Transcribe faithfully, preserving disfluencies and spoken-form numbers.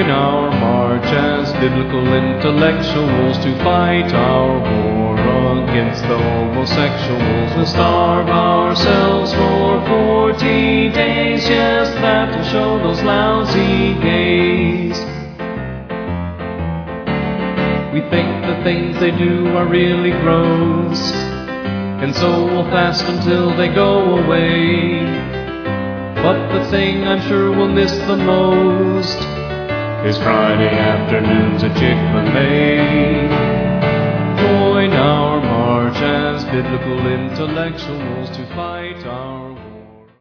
our march as biblical intellectuals to fight our war against the homosexuals. We'll starve ourselves for forty days, yes, that'll show those lousy gays. We think the things they do are really gross, and so we'll fast until they go away. But the thing I'm sure we'll miss the most is Friday afternoons at Chick-fil-A. Join our march as biblical intellectuals to fight our